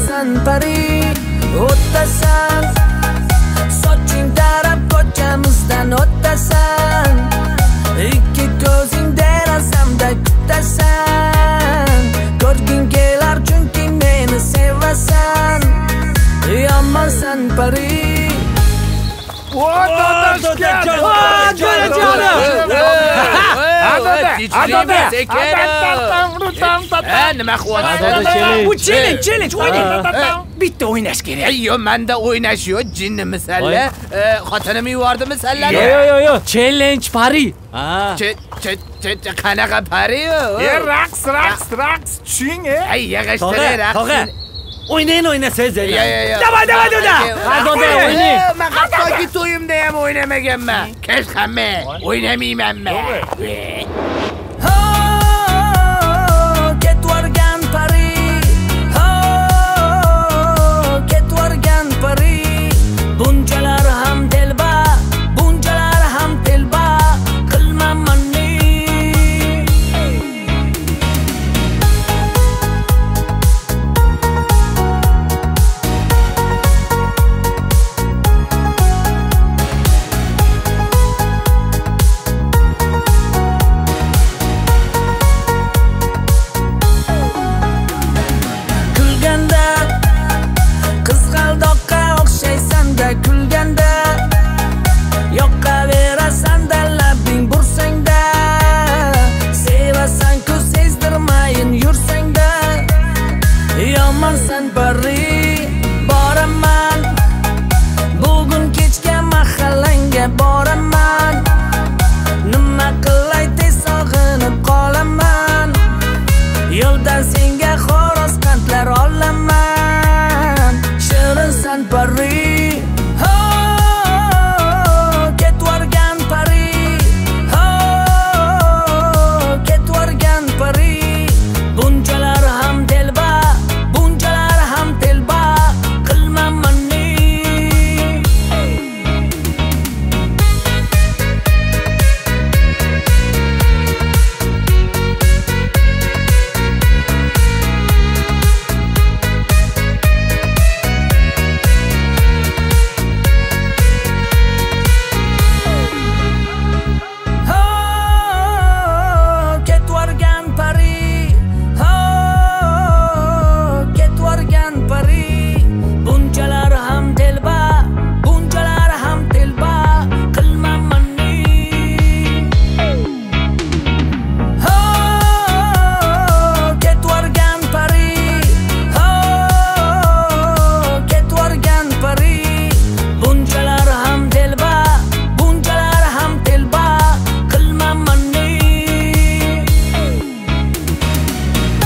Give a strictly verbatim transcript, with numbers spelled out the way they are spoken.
Yomonsan pari, o'tasan. Soching tarab ko'chamizdan o'tasan. Ikki ko'zing derasamda kutasan. Ko'rging kelar chunki meni sevasan. Yomonsan pari. Voy, dadashgan. Voy, jo'rajonim. Nima qilyapsiz? Bu challenge, challenge o'ynayman. Bitta o'ynash kerak. Yo, menda o'ynash yo'q, jinni misalla. Xotinimni yubordimi sallani? Yo, yo, yo, challenge pari. Ha. Qanaqa pari? E, raqs, raqs, raqs, tushing, e. Ay, yig'ishtiray raqs. O'ynayin, o'ynasangiz. Yo, yo, yo. Davay, davay, davay. Azoda o'ynang. Men hattoki to'yimda ham o'ynamaganman. Kesh hamma o'ynamaymanmi? Ketvorgan pari, ho, ketvorgan pari. Bunchalar ham telba, bunchalar ham telba, qilmamanni. Kulganda yoqaverasan da labing bursangda, sevasan ku sezdirmayin yursangda. Yomonsan pari, boraman bugun kechga mahallanga boraman. Nima qilay tez sog'inib qolaman, yo'ldan